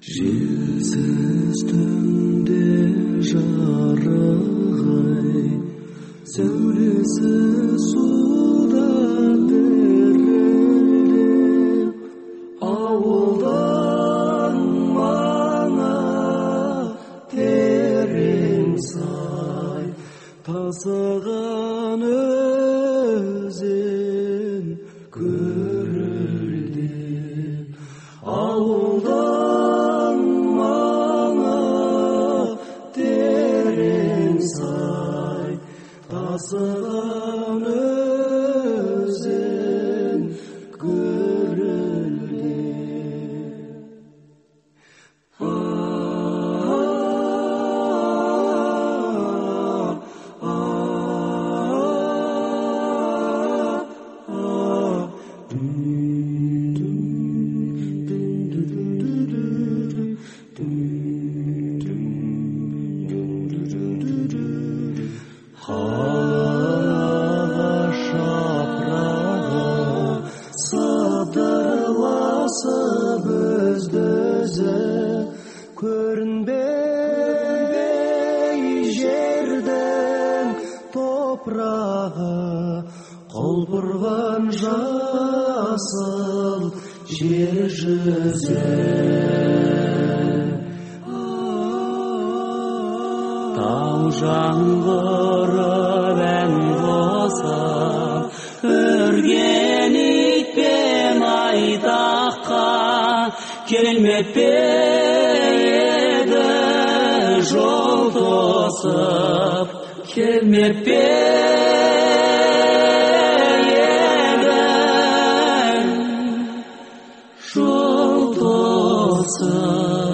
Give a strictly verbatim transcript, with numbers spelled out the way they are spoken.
Желсіз түнде жарығай, сәулесі суда дірілдеп, ауылдан маңа терең сай, тасыған өзен гүрілдеп, ауылдан маңа терең сай, тасыған өзен гүрілдеп. Сыдырласып өзді-өзі көрінбей жердің топырағы, құлпырған жасыл жер жүзі. Тау жаңғырып ән қосып, өрген итпен айтаққа келмеп пе еді жол тосып, келмеп пе еді жол тосып.